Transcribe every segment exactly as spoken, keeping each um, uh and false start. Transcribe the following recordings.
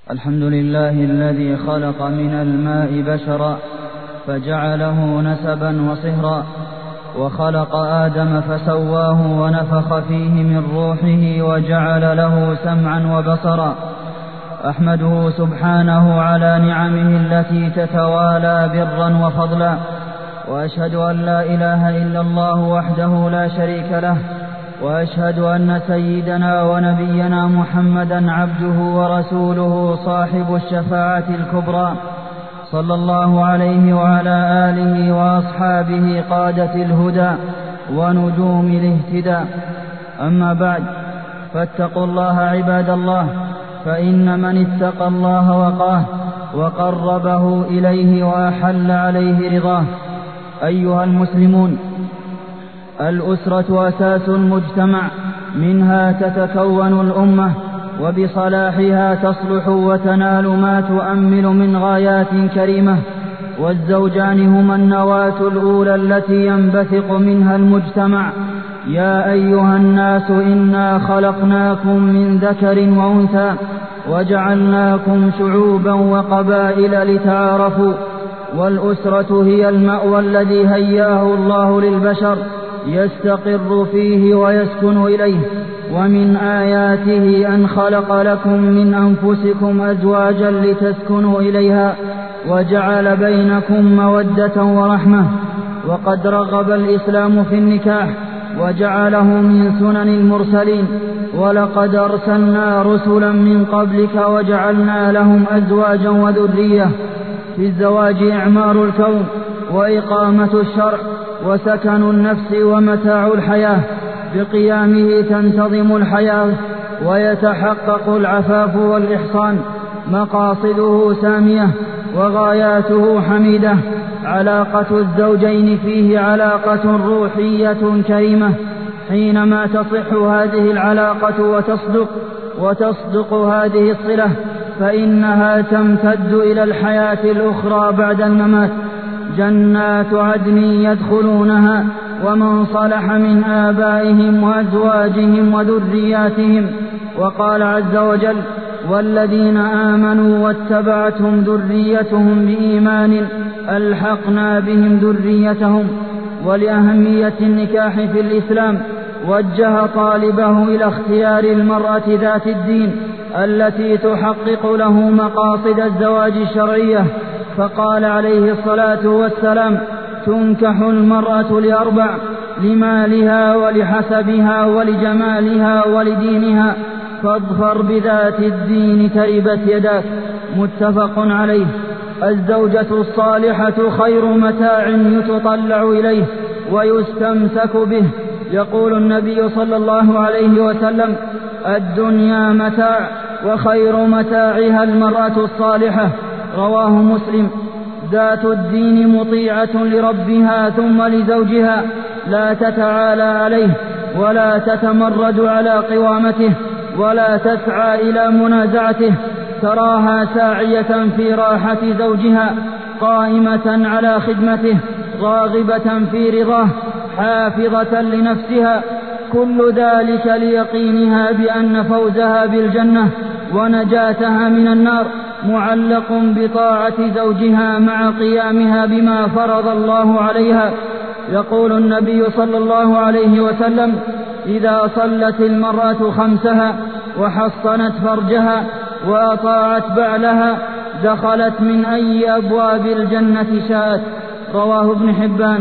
الحمد لله الذي خلق من الماء بشرا فجعله نسبا وصهرا، وخلق آدم فسواه ونفخ فيه من روحه وجعل له سمعا وبصرا. أحمده سبحانه على نعمه التي تتوالى برا وفضلا، وأشهد أن لا إله إلا الله وحده لا شريك له، وأشهد أن سيدنا ونبينا محمدا عبده ورسوله صاحب الشفاعة الكبرى، صلى الله عليه وعلى آله وأصحابه قادة الهدى ونجوم الاهتداء. أما بعد، فاتقوا الله عباد الله، فإن من اتقى الله وقاه وقربه إليه وأحل عليه رضاه. أيها المسلمون، الأسرة أساس المجتمع، منها تتكون الأمة، وبصلاحها تصلح وتنال ما تؤمل من غايات كريمة. والزوجان هما النواة الأولى التي ينبثق منها المجتمع. يا أيها الناس إنا خلقناكم من ذكر وأنثى وجعلناكم شعوبا وقبائل لتعارفوا. والأسرة هي المأوى الذي هيأه الله للبشر يستقر فيه ويسكن إليه. ومن آياته أن خلق لكم من أنفسكم أزواجا لتسكنوا إليها وجعل بينكم مودة ورحمة. وقد رغب الإسلام في النكاح وجعله من سنن المرسلين، ولقد أرسلنا رسلا من قبلك وجعلنا لهم أزواجا وذرية. في الزواج إعمار الكون وإقامة الشرع وسكن النفس ومتاع الحياة، بقيامه تنتظم الحياة ويتحقق العفاف والإحصان. مقاصده سامية وغاياته حميدة. علاقة الزوجين فيه علاقة روحية كريمة. حينما تصح هذه العلاقة وتصدق وتصدق هذه الصلة، فإنها تمتد إلى الحياة الأخرى بعد الممات. جنات عدن يدخلونها ومن صلح من آبائهم وأزواجهم وذرياتهم. وقال عز وجل: والذين آمنوا واتبعتهم ذريتهم بإيمان ألحقنا بهم ذريتهم. ولأهمية النكاح في الإسلام وجه طالبه إلى اختيار المرأة ذات الدين التي تحقق له مقاصد الزواج الشرعية، فقال عليه الصلاة والسلام: تنكح المرأة لأربع: لمالها ولحسبها ولجمالها ولدينها، فاظفر بذات الدين تربت يداك. متفق عليه. الزوجة الصالحة خير متاع يتطلع إليه ويستمسك به. يقول النبي صلى الله عليه وسلم: الدنيا متاع وخير متاعها المرأة الصالحة. رواه مسلم. ذات الدين مطيعة لربها ثم لزوجها، لا تتعالى عليه ولا تتمرد على قوامته ولا تسعى إلى منازعته. تراها ساعية في راحة زوجها، قائمة على خدمته، راغبة في رضاه، حافظة لنفسها. كل ذلك ليقينها بأن فوزها بالجنة ونجاتها من النار معلق بطاعة زوجها مع قيامها بما فرض الله عليها. يقول النبي صلى الله عليه وسلم: إذا صلت المرأة خمسها وحصنت فرجها وأطاعت بعلها دخلت من أي أبواب الجنة شاءت. رواه ابن حبان.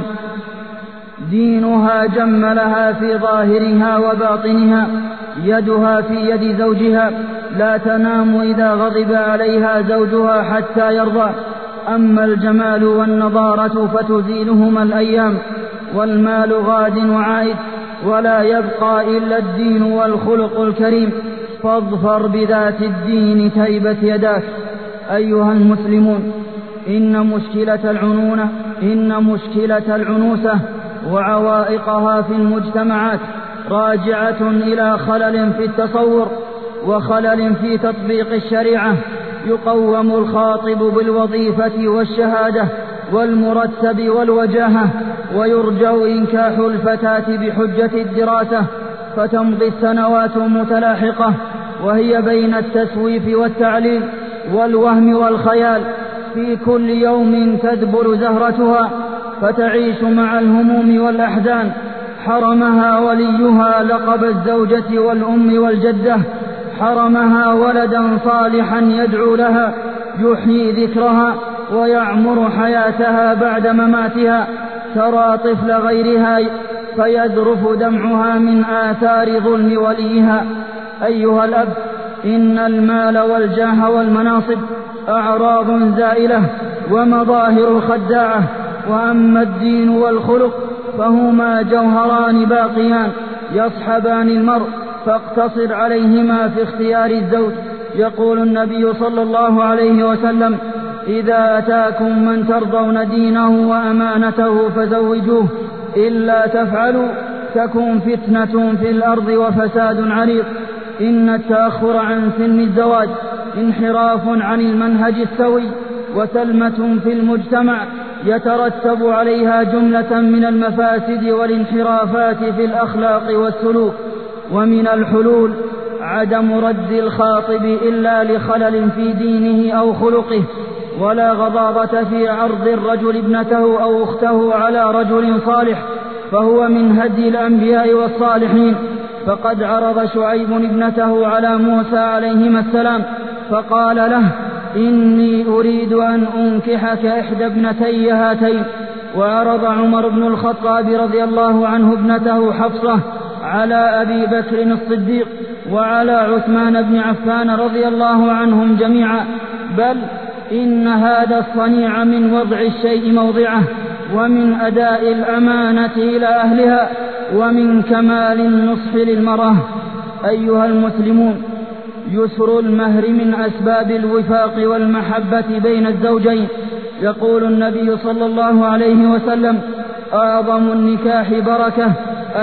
دينها جملها في ظاهرها وباطنها. يدها في يد زوجها، لا تنام إذا غضب عليها زوجها حتى يرضى. أما الجمال والنضارة فتزيلهما الأيام، والمال غاد وعائد، ولا يبقى إلا الدين والخلق الكريم. فاظفر بذات الدين تربت يداك. أيها المسلمون، إن مشكلة العنونة إن مشكلة العنوسة وعوائقها في المجتمعات راجعة إلى خلل في التصور وخلل في تطبيق الشريعة. يقوم الخاطب بالوظيفة والشهادة والمرتب والوجاهة، ويرجى إنكاح الفتاة بحجة الدراسة، فتمضي السنوات متلاحقة وهي بين التسويف والتعليل والوهم والخيال، في كل يوم تدبر زهرتها فتعيش مع الهموم والأحزان. حرمها وليها لقب الزوجة والأم والجدة، حرمها ولدا صالحا يدعو لها يحيي ذكرها ويعمر حياتها بعد مماتها. ترى طفل غيرها فيذرف دمعها من آثار ظلم وليها. أيها الأب، إن المال والجاه والمناصب أعراض زائلة ومظاهر خداعة، وأما الدين والخلق فهما جوهران باقيان يصحبان المرء، فاقتصر عليهما في اختيار الزوج. يقول النبي صلى الله عليه وسلم: إذا أتاكم من ترضون دينه وأمانته فزوجوه، إلا تفعلوا تكن فتنة في الأرض وفساد عريض. إن التأخر عن سن الزواج انحراف عن المنهج السوي وسلمة في المجتمع يترتب عليها جملة من المفاسد والانحرافات في الأخلاق والسلوك. ومن الحلول عدم رد الخاطب إلا لخلل في دينه أو خلقه، ولا غضاضة في عرض الرجل ابنته أو أخته على رجل صالح، فهو من هدي الأنبياء والصالحين. فقد عرض شعيب ابنته على موسى عليهما السلام فقال له: إني أريد أن أنكحك إحدى ابنتي هاتين. وعرض عمر بن الخطاب رضي الله عنه ابنته حفصة على أبي بكر الصديق وعلى عثمان بن عفان رضي الله عنهم جميعا. بل إن هذا الصنيع من وضع الشيء موضعه، ومن أداء الأمانة إلى أهلها، ومن كمال النصح للمرأة. أيها المسلمون، يسر المهر من أسباب الوفاق والمحبة بين الزوجين. يقول النبي صلى الله عليه وسلم: أعظم النكاح بركة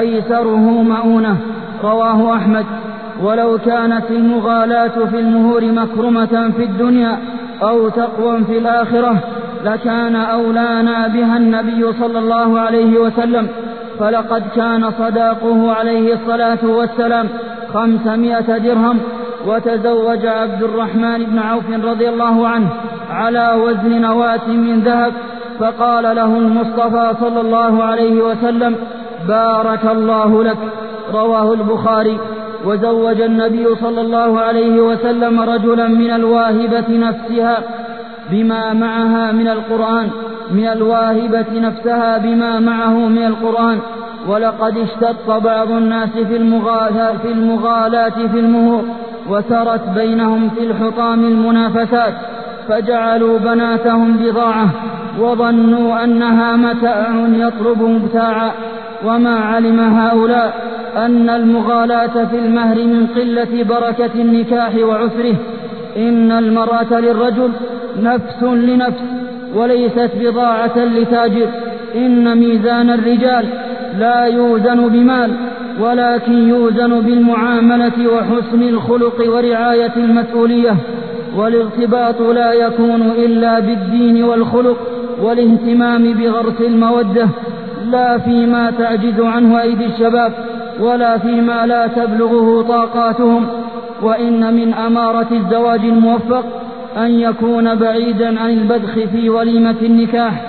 أيسره مؤونة. رواه أحمد. ولو كانت المغالاة في المهور مكرمة في الدنيا أو تقوى في الآخرة لكان أولانا بها النبي صلى الله عليه وسلم، فلقد كان صداقه عليه الصلاة والسلام خمسمائة درهم، وتزوج عبد الرحمن بن عوف رضي الله عنه على وزن نواة من ذهب، فقال له المصطفى صلى الله عليه وسلم: بارك الله لك. رواه البخاري. وزوج النبي صلى الله عليه وسلم رجلا من الواهبة نفسها بما معها من القرآن من الواهبة نفسها بما معه من القرآن. ولقد اشتط بعض الناس في المغالاة في, المغالاة في المهور، وسرت بينهم في الحطام المنافسات، فجعلوا بناتهم بضاعة وظنوا أنها متاع يطلب مبتاعا. وما علم هؤلاء أن المغالاة في المهر من قلة بركة النكاح وعسره. إن المرأة للرجل نفس لنفس وليست بضاعة لتاجر. إن ميزان الرجال لا يوزن بمال، ولكن يوزن بالمعاملة وحسن الخلق ورعاية المسؤولية. والارتباط لا يكون إلا بالدين والخلق والاهتمام بغرس المودة، لا فيما تعجز عنه أيدي الشباب ولا فيما لا تبلغه طاقاتهم. وإن من أمارة الزواج الموفق أن يكون بعيدا عن البذخ في وليمة النكاح،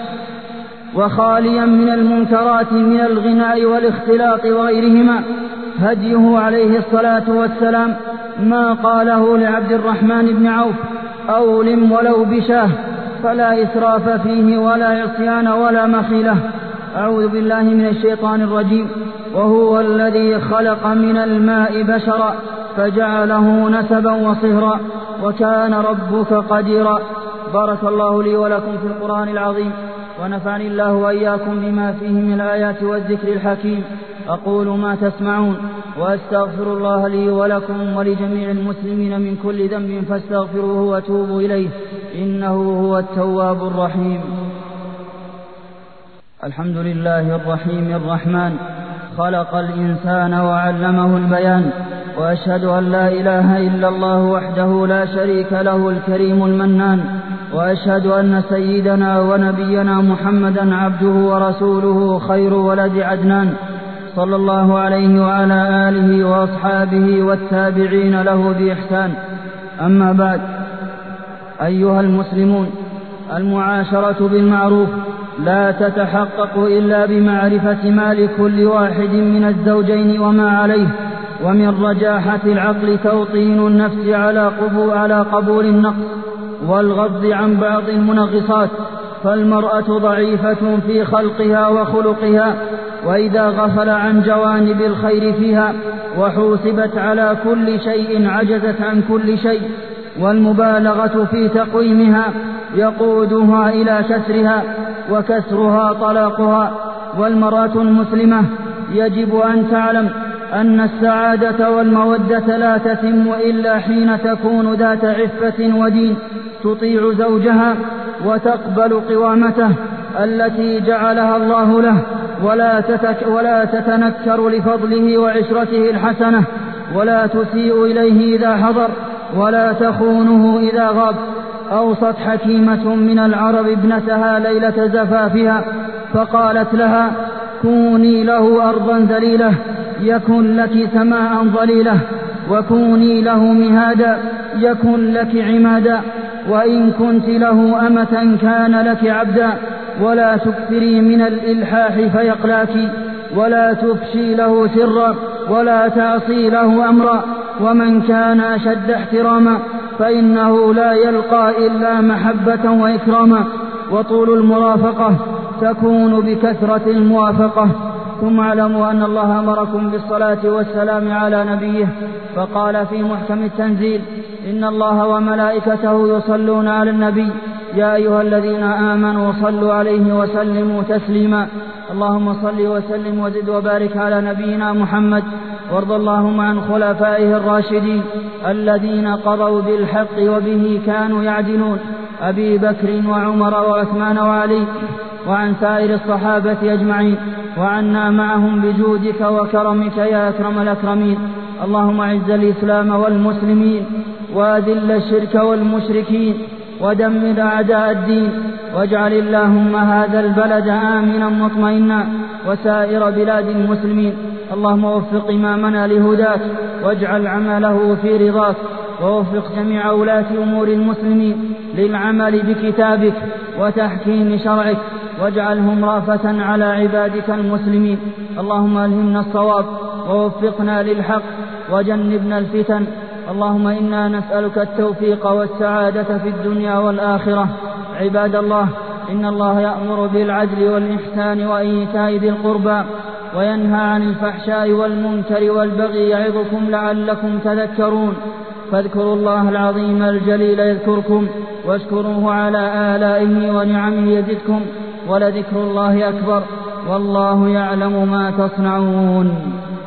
وخاليا من المنكرات من الغناء والاختلاط وغيرهما. هديه عليه الصلاة والسلام ما قاله لعبد الرحمن بن عوف: أولم ولو بشاه، فلا إسراف فيه ولا عصيان ولا مخيلة. أعوذ بالله من الشيطان الرجيم. وهو الذي خلق من الماء بشرا فجعله نسبا وصهرا وكان ربك قديرا. بارك الله لي ولكم في القرآن العظيم، ونفعني الله وإياكم بما فيه من الآيات والذكر الحكيم. أقول ما تسمعون، وأستغفر الله لي ولكم ولجميع المسلمين من كل ذنب فاستغفروه وتوبوا إليه، إنه هو التواب الرحيم. الحمد لله الرحيم الرحمن، خلق الإنسان وعلمه البيان، وأشهد أن لا إله إلا الله وحده لا شريك له الكريم المنان، وأشهد أن سيدنا ونبينا محمدا عبده ورسوله خير ولد عدنان، صلى الله عليه وعلى آله وأصحابه والتابعين له بإحسان. أما بعد، أيها المسلمون، المعاشرة بالمعروف لا تتحقق إلا بمعرفة ما لكل واحد من الزوجين وما عليه، ومن رجاحة العقل توطين النفس على قبول, على قبول النقص والغض عن بعض المنغصات، فالمرأة ضعيفة في خلقها وخلقها، وإذا غفل عن جوانب الخير فيها وحوسبت على كل شيء عجزت عن كل شيء، والمبالغة في تقويمها يقودها إلى كسرها، وكسرها طلاقها. والمرأة المسلمة يجب أن تعلم أن السعادة والمودة لا تتم إلا حين تكون ذات عفة ودين، تطيع زوجها وتقبل قوامته التي جعلها الله له، ولا, تتك ولا تتنكر لفضله وعشرته الحسنة، ولا تسيء إليه إذا حضر، ولا تخونه إذا غاب. أوصت حكيمة من العرب ابنتها ليلة زفافها فقالت لها: كوني له أرضا ذليلة يكن لك سماء ظليلة، وكوني له مهادا يكن لك عمادا، وإن كنت له أمة كان لك عبدا، ولا تكثري من الإلحاح فيقلاك، ولا تفشي له سرا، ولا تعصي له أمرا، ومن كان أشد احتراما فإنه لا يلقى إلا محبة وإكراما، وطول المرافقة تكون بكثرة الموافقة. ثم اعلموا أن الله أمركم بالصلاة والسلام على نبيه، فقال في محكم التنزيل: إن الله وملائكته يصلون على النبي يا أيها الذين آمنوا صلوا عليه وسلموا تسليما. اللهم صل وسلم وزد وبارك على نبينا محمد، وارض اللهم عن خلفائه الراشدين الذين قضوا بالحق وبه كانوا يعدلون، أبي بكر وعمر وعثمان وعلي، وعن سائر الصحابة أجمعين، وعنا معهم بجودك وكرمك يا أكرم الأكرمين. اللهم أعز الإسلام والمسلمين، وأذل الشرك والمشركين، ودمر أعداء الدين، واجعل اللهم هذا البلد آمنا مطمئنا وسائر بلاد المسلمين. اللهم وفق إمامنا لهداك، واجعل عمله في رضاك، ووفق جميع ولاة أمور المسلمين للعمل بكتابك وتحكيم شرعك، واجعلهم رافة على عبادك المسلمين. اللهم ألهمنا الصواب ووفقنا للحق وجنبنا الفتن. اللهم إنا نسألك التوفيق والسعادة في الدنيا والآخرة. عباد الله، إن الله يأمر بالعدل والإحسان وإيتاء ذي القربى، وينهى عن الفحشاء والمنكر والبغي، يعظكم لعلكم تذكرون. فاذكروا الله العظيم الجليل يذكركم، واشكروه على آلائه ونعمه يزدكم، ولذكر الله أكبر، والله يعلم ما تصنعون.